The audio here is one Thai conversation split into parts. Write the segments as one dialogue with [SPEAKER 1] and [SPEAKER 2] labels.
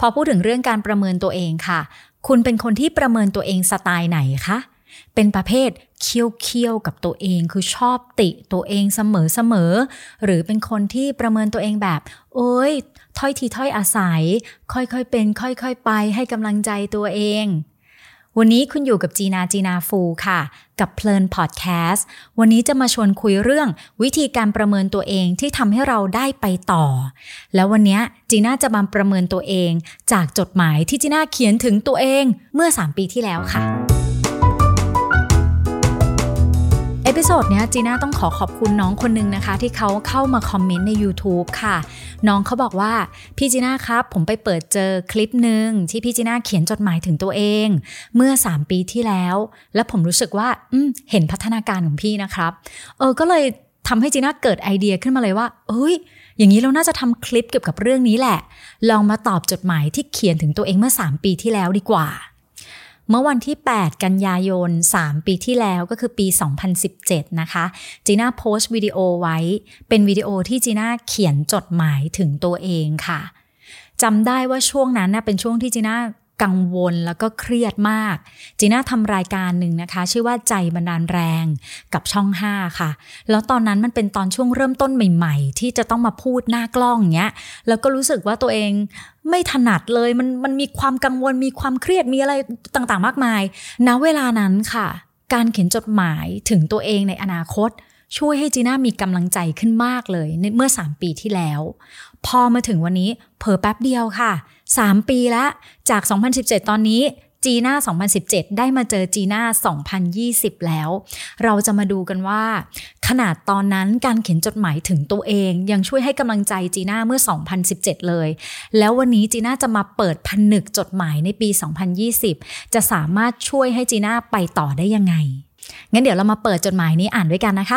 [SPEAKER 1] พอพูดถึงเรื่องการประเมินตัวเองค่ะคุณเป็นคนที่ประเมินตัวเองสไตล์ไหนคะเป็นประเภทเคี่ยวๆกับตัวเองคือชอบติตัวเองเสมอหรือเป็นคนที่ประเมินตัวเองแบบโอ๊ยถ้อยทีถ้อยอาศัยค่อยๆเป็นค่อยๆไปให้กำลังใจตัวเองวันนี้คุณอยู่กับจีนาฟูค่ะกับเพลินพอดแคสต์วันนี้จะมาชวนคุยเรื่องวิธีการประเมินตัวเองที่ทำให้เราได้ไปต่อแล้ววันนี้จีน่าจะมาประเมินตัวเองจากจดหมายที่จีน่าเขียนถึงตัวเองเมื่อ3 ปีที่แล้วค่ะเอพิโซดเนี้ยจีน่าต้องขอบคุณน้องคนนึงนะคะที่เขาเข้ามาคอมเมนต์ใน YouTube ค่ะน้องเขาบอกว่าพี่จีน่าครับผมไปเปิดเจอคลิปนึงที่พี่จีน่าเขียนจดหมายถึงตัวเองเมื่อ3 ปีที่แล้วและผมรู้สึกว่าเห็นพัฒนาการของพี่นะครับก็เลยทำให้จีน่าเกิดไอเดียขึ้นมาเลยว่าอย่างนี้เราน่าจะทำคลิปเกี่ยวกับเรื่องนี้แหละลองมาตอบจดหมายที่เขียนถึงตัวเองเมื่อ3 ปีที่แล้วดีกว่าเมื่อวันที่8 กันยายน3 ปีที่แล้วก็คือปี2017นะคะจีน่าโพสต์วิดีโอไว้เป็นวิดีโอที่จีน่าเขียนจดหมายถึงตัวเองค่ะจำได้ว่าช่วงนั้นนะเป็นช่วงที่จีน่ากังวลแล้วก็เครียดมากจีน่าทำรายการหนึ่งนะคะชื่อว่าใจบันดาลแรงกับช่อง5ค่ะแล้วตอนนั้นมันเป็นตอนช่วงเริ่มต้นใหม่ๆที่จะต้องมาพูดหน้ากล้องอย่างเงี้ยแล้วก็รู้สึกว่าตัวเองไม่ถนัดเลยมันมีความกังวลมีความเครียดมีอะไรต่างๆมากมายณเวลานั้นค่ะการเขียนจดหมายถึงตัวเองในอนาคตช่วยให้จีน่ามีกำลังใจขึ้นมากเลยเมื่อ3 ปีที่แล้วพอมาถึงวันนี้เผลอแป๊บเดียวค่ะ3 ปีแล้วจาก2017ตอนนี้จีน่า2017ได้มาเจอจีน่า2020แล้วเราจะมาดูกันว่าขนาดตอนนั้นการเขียนจดหมายถึงตัวเองยังช่วยให้กำลังใจจีน่าเมื่อ2017เลยแล้ววันนี้จีน่าจะมาเปิดผนึกจดหมายในปี2020จะสามารถช่วยให้จีน่าไปต่อได้ยังไงงั้นเดี๋ยวเรามาเปิดจดหมายนี้อ่านด้วยกันนะคะ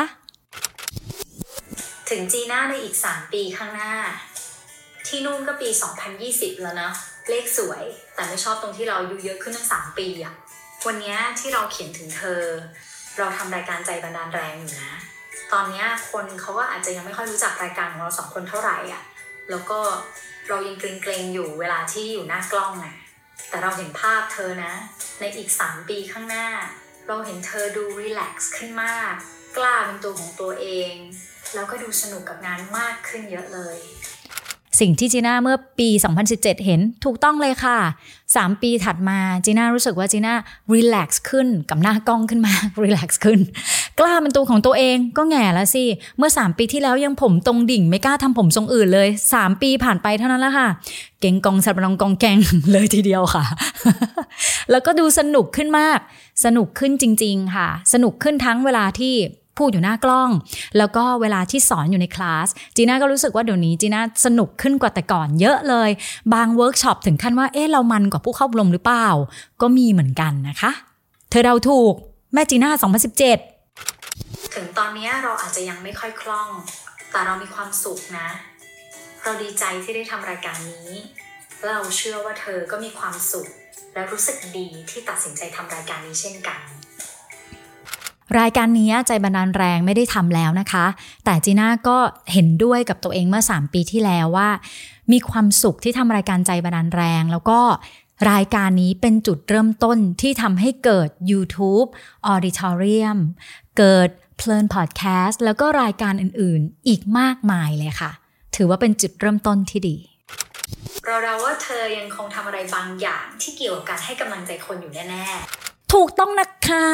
[SPEAKER 2] ถึงจีน่าในอีก3 ปีข้างหน้าที่นู่นก็ปี2020แล้วนะเลขสวยแต่ไม่ชอบตรงที่เราอายุเยอะขึ้นตั้ง3 ปีอะวันนี้ที่เราเขียนถึงเธอเราทำรายการใจบันดาลแรงอยู่นะตอนนี้คนเขาก็อาจจะยังไม่ค่อยรู้จักรายการของเรา2 คนเท่าไหร่อะแล้วก็เรายังเกรงๆอยู่เวลาที่อยู่หน้ากล้องอะแต่เราเห็นภาพเธอนะในอีก3 ปีข้างหน้าเราเห็นเธอดูรีแลกซ์ขึ้นมากกล้าเป็นตัวของตัวเองแล้วก็ดูสนุกกับงานมากขึ้นเยอะเลย
[SPEAKER 1] สิ่งที่จีน่าเมื่อปี2017เห็นถูกต้องเลยค่ะ3 ปีถัดมาจีน่ารู้สึกว่าจีน่ารีแลกซ์ขึ้นกับหน้ากล้องขึ้นมารีแลกซ์ขึ้นกล้าเป็นตัวของตัวเองก็แง่แล้วสิเมื่อ3 ปีที่แล้วยังผมตรงดิ่งไม่กล้าทำผมทรงอื่นเลย3 ปีผ่านไปเท่านั้นแล้วค่ะเก่งกองสับรองกองแกงเลยทีเดียวค่ะ แล้วก็ดูสนุกขึ้นมากสนุกขึ้นจริงๆค่ะสนุกขึ้นทั้งเวลาที่พูดอยู่หน้ากล้องแล้วก็เวลาที่สอนอยู่ในคลาสจีน่าก็รู้สึกว่าเดี๋ยวนี้จีน่าสนุกขึ้นกว่าแต่ก่อนเยอะเลยบางเวิร์กช็อปถึงขั้นว่าเรามันกว่าผู้เข้าอบรมหรือเปล่าก็มีเหมือนกันนะคะเธอเดาถูกแม่จีน่า2017
[SPEAKER 2] ถึงตอนนี้เราอาจจะยังไม่ค่อยคล่องแต่เรามีความสุขนะเราดีใจที่ได้ทำรายการนี้และเราเชื่อว่าเธอก็มีความสุขและรู้สึกดีที่ตัดสินใจทำรายการนี้เช่นกัน
[SPEAKER 1] รายการนี้ใจบันดาลแรงไม่ได้ทำแล้วนะคะแต่จีน่าก็เห็นด้วยกับตัวเองเมื่อ3 ปีที่แล้วว่ามีความสุขที่ทำรายการใจบันดาลแรงแล้วก็รายการนี้เป็นจุดเริ่มต้นที่ทำให้เกิด YouTube Auditorium เกิดเพลินพอดแคสต์แล้วก็รายการอื่นๆอีกมากมายเลยค่ะถือว่าเป็นจุดเริ่มต้นที่ดี
[SPEAKER 2] เราว่าเธอยังคงทำอะไรบางอย่างที่เกี่ยวกับการให้กำลังใจคนอยู่แน่ๆ
[SPEAKER 1] ถูกต้องนะคะ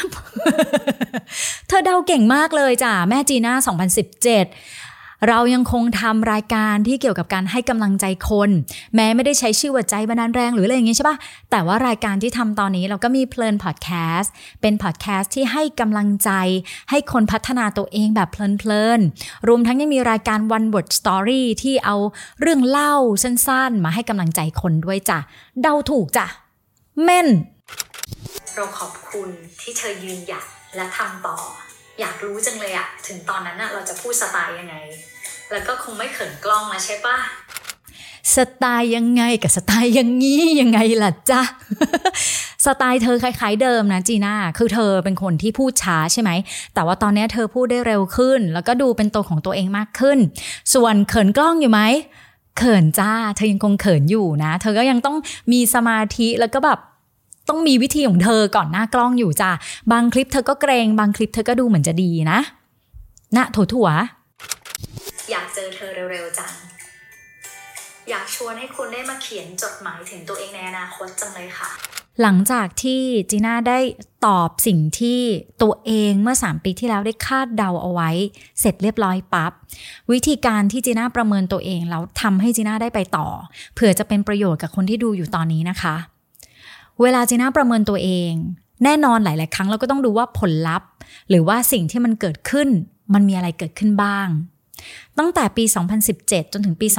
[SPEAKER 1] เธอเดาเก่งมากเลยจ้ะแม่จีน่า2017เรายังคงทำรายการที่เกี่ยวกับการให้กำลังใจคนแม้ไม่ได้ใช้ชื่อว่าใจบันดาลแรงหรืออะไรอย่างงี้ใช่ปะแต่ว่ารายการที่ทำตอนนี้เราก็มีเพลินพอดแคสต์เป็นพอดแคสต์ที่ให้กำลังใจให้คนพัฒนาตัวเองแบบเพลินๆรวมทั้งยังมีรายการ One Word Story ที่เอาเรื่องเล่าสั้นๆมาให้กำลังใจคนด้วยจ้ะเดาถูกจ้ะแม่น
[SPEAKER 2] เราขอบคุณที่เธอยืนหยัดและทำต่ออยากรู้จังเลยอะถึงตอนนั้นอะเราจะพูดสไตล์ยังไงแล้วก็คงไม่เขินกล้องแล้วใช่ปะ
[SPEAKER 1] สไตล์ยังไงกับสไตล์อย่างงี้ยังไงล่ะจ๊ะ สไตล์เธอคล้ายๆเดิมนะจีน่าคือเธอเป็นคนที่พูดช้าใช่ไหมแต่ว่าตอนนี้เธอพูดได้เร็วขึ้นแล้วก็ดูเป็นตัวของตัวเองมากขึ้นส่วนเขินกล้องอยู่ไหมเขินจ้าเธอยังคงเขินอยู่นะเธอก็ยังต้องมีสมาธิแล้วก็แบบต้องมีวิธีของเธอก่อนหน้ากล้องอยู่จ้าบางคลิปเธอก็เกรงบางคลิปเธอก็ดูเหมือนจะดีนะถั่ว
[SPEAKER 2] อยากเจอเธอเร็วๆจังอยากชวนให้คุณได้มาเขียนจดหมายถึงตัวเองในอนาคตจังเลยค่ะ
[SPEAKER 1] หลังจากที่จีน่าได้ตอบสิ่งที่ตัวเองเมื่อ3ปีที่แล้วได้คาดเดาเอาไว้เสร็จเรียบร้อยปั๊บวิธีการที่จีน่าประเมินตัวเองแล้วทำให้จีน่าได้ไปต่อเผื่อจะเป็นประโยชน์กับคนที่ดูอยู่ตอนนี้นะคะเวลาจีน่าประเมินตัวเองแน่นอนหลายๆครั้งเราก็ต้องดูว่าผลลัพธ์หรือว่าสิ่งที่มันเกิดขึ้นมันมีอะไรเกิดขึ้นบ้างตั้งแต่ปี2017จนถึงปี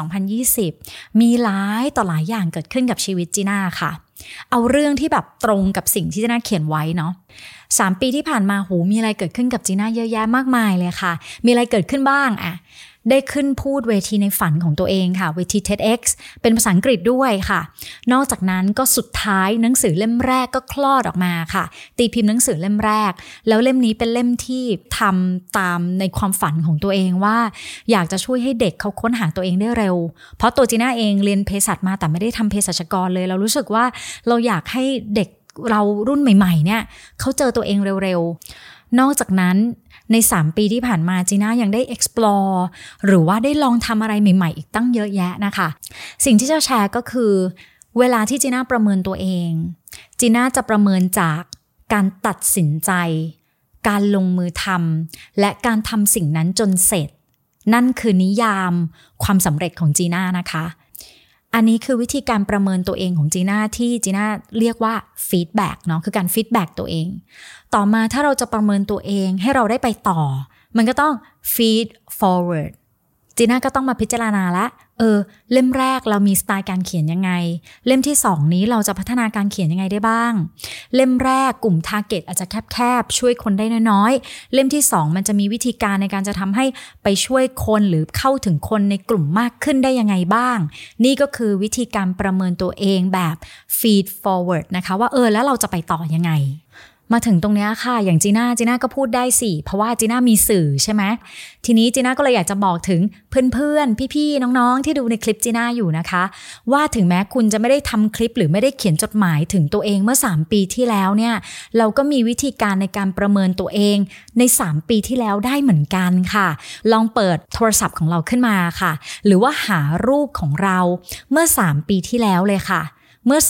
[SPEAKER 1] 2020มีหลายต่อหลายอย่างเกิดขึ้นกับชีวิตจีน่าค่ะเอาเรื่องที่แบบตรงกับสิ่งที่จีน่าเขียนไว้เนาะ3 ปีที่ผ่านมามีอะไรเกิดขึ้นกับจีน่าเยอะแยะมากมายเลยค่ะมีอะไรเกิดขึ้นบ้างได้ขึ้นพูดเวทีในฝันของตัวเองค่ะเวที TEDx เป็นภาษาอังกฤษด้วยค่ะนอกจากนั้นก็สุดท้ายหนังสือเล่มแรกก็คลอดออกมาค่ะตีพิมพ์หนังสือเล่มแรกแล้วเล่มนี้เป็นเล่มที่ทำตามในความฝันของตัวเองว่าอยากจะช่วยให้เด็กเขาค้นหาตัวเองได้เร็วเพราะตัวจีน่าเองเรียนเภสัชมาแต่ไม่ได้ทำเภสัชกรเลยเรารู้สึกว่าเราอยากให้เด็กเรารุ่นใหม่ๆเนี่ยเขาเจอตัวเองเร็วๆนอกจากนั้นใน3 ปีที่ผ่านมาจีน่ายังได้ explore หรือว่าได้ลองทำอะไรใหม่ๆอีกตั้งเยอะแยะนะคะสิ่งที่จะแชร์ก็คือเวลาที่จีน่าประเมินตัวเองจีน่าจะประเมินจากการตัดสินใจการลงมือทำและการทำสิ่งนั้นจนเสร็จนั่นคือนิยามความสำเร็จของจีน่านะคะอันนี้คือวิธีการประเมินตัวเองของจีน่าที่จีน่าเรียกว่าฟีดแบ็กเนาะคือการฟีดแบ็กตัวเองต่อมาถ้าเราจะประเมินตัวเองให้เราได้ไปต่อมันก็ต้อง feed forward จีน่าก็ต้องมาพิจารณาละเล่มแรกเรามีสไตล์การเขียนยังไงเล่มที่2นี้เราจะพัฒนาการเขียนยังไงได้บ้างเล่มแรกกลุ่ม target อาจจะแคบๆช่วยคนได้น้อยๆเล่มที่2มันจะมีวิธีการในการจะทำให้ไปช่วยคนหรือเข้าถึงคนในกลุ่มมากขึ้นได้ยังไงบ้างนี่ก็คือวิธีการประเมินตัวเองแบบ feed forward นะคะว่าแล้วเราจะไปต่อยังไงมาถึงตรงนี้ค่ะอย่างจีน่าก็พูดได้สิเพราะว่าจีน่ามีสื่อใช่ไหมทีนี้จีน่าก็เลยอยากจะบอกถึงเพื่อนๆพี่ๆน้องๆที่ดูในคลิปจีน่าอยู่นะคะว่าถึงแม้คุณจะไม่ได้ทำคลิปหรือไม่ได้เขียนจดหมายถึงตัวเองเมื่อ3 ปีที่แล้วเนี่ยเราก็มีวิธีการในการประเมินตัวเองใน3 ปีที่แล้วได้เหมือนกันค่ะลองเปิดโทรศัพท์ของเราขึ้นมาค่ะหรือว่าหารูปของเราเมื่อ3 ปีที่แล้วเลยค่ะเมื่อ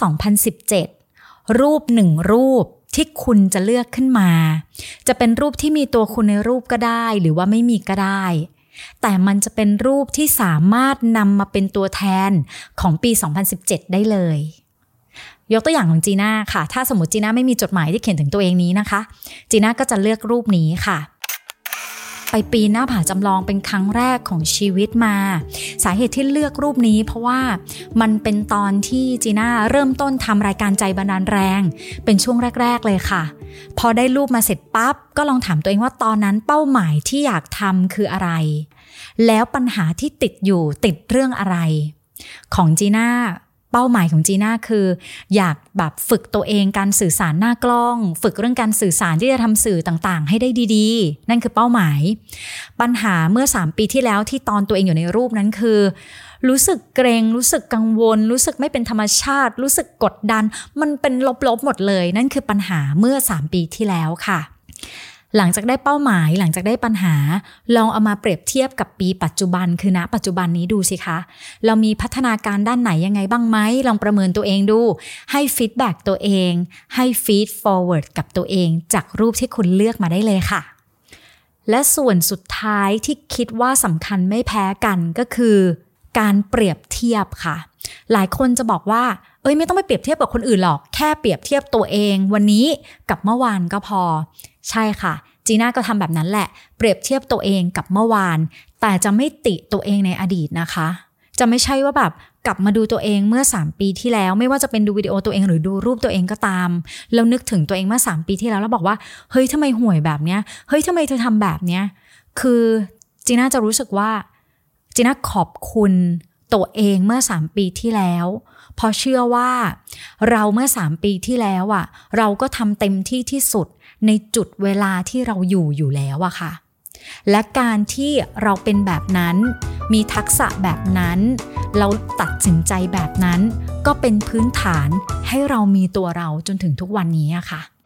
[SPEAKER 1] 2017รูป1 รูปที่คุณจะเลือกขึ้นมาจะเป็นรูปที่มีตัวคุณในรูปก็ได้หรือว่าไม่มีก็ได้แต่มันจะเป็นรูปที่สามารถนำมาเป็นตัวแทนของปี2017ได้เลยยกตัวอย่างของจีน่าค่ะถ้าสมมติจีน่าไม่มีจดหมายที่เขียนถึงตัวเองนี้นะคะจีน่าก็จะเลือกรูปนี้ค่ะไปปีนหน้าผาจำลองเป็นครั้งแรกของชีวิตมาสาเหตุที่เลือกรูปนี้เพราะว่ามันเป็นตอนที่จีน่าเริ่มต้นทำรายการใจบันดาลแรงเป็นช่วงแรกๆเลยค่ะพอได้รูปมาเสร็จปั๊บก็ลองถามตัวเองว่าตอนนั้นเป้าหมายที่อยากทำคืออะไรแล้วปัญหาที่ติดเรื่องอะไรของจีน่าเป้าหมายของจีน่าคืออยากแบบฝึกตัวเองการสื่อสารหน้ากล้องฝึกเรื่องการสื่อสารที่จะทำสื่อต่างๆให้ได้ดีๆนั่นคือเป้าหมายปัญหาเมื่อ3 ปีที่แล้วที่ตอนตัวเองอยู่ในรูปนั้นคือรู้สึกเกรงรู้สึกกังวลรู้สึกไม่เป็นธรรมชาติรู้สึกกดดันมันเป็นลบๆหมดเลยนั่นคือปัญหาเมื่อ3 ปีที่แล้วค่ะหลังจากได้เป้าหมายหลังจากได้ปัญหาลองเอามาเปรียบเทียบกับปีปัจจุบันคือณปัจจุบันนี้ดูสิคะเรามีพัฒนาการด้านไหนยังไงบ้างไหมลองประเมินตัวเองดูให้ฟีดแบ็กตัวเองให้ฟีดฟอร์เวิร์ดกับตัวเองจากรูปที่คุณเลือกมาได้เลยค่ะและส่วนสุดท้ายที่คิดว่าสำคัญไม่แพ้กันก็คือการเปรียบเทียบค่ะหลายคนจะบอกว่าไม่ต้องไปเปรียบเทียบกับคนอื่นหรอกแค่เปรียบเทียบตัวเองวันนี้กับเมื่อวานก็พอใช่ค่ะจีน่าก็ทำแบบนั้นแหละเปรียบเทียบตัวเองกับเมื่อวานแต่จะไม่ติตัวเองในอดีตนะคะจะไม่ใช่ว่าแบบกลับมาดูตัวเองเมื่อ3 ปีที่แล้วไม่ว่าจะเป็นดูวิดีโอตัวเองหรือดูรูปตัวเองก็ตามแล้วนึกถึงตัวเองเมื่อ3 ปีที่แล้วแล้วบอกว่าเฮ้ยทำไมห่วยแบบเนี้ยเฮ้ยทำไมเธอทำแบบเนี้ยคือจีน่าจะรู้สึกว่าจีน่าขอบคุณตัวเองเมื่อ3 ปีที่แล้วเพราะเชื่อว่าเราเมื่อ3 ปีที่แล้วเราก็ทำเต็มที่ที่สุดในจุดเวลาที่เราอยู่แล้วอะค่ะและการที่เราเป็นแบบนั้นมีทักษะแบบนั้นเราตัดสินใจแบบนั้นก็เป็นพื้นฐานให้เรามีตัวเราจนถึงทุกวันนี้ค่ะ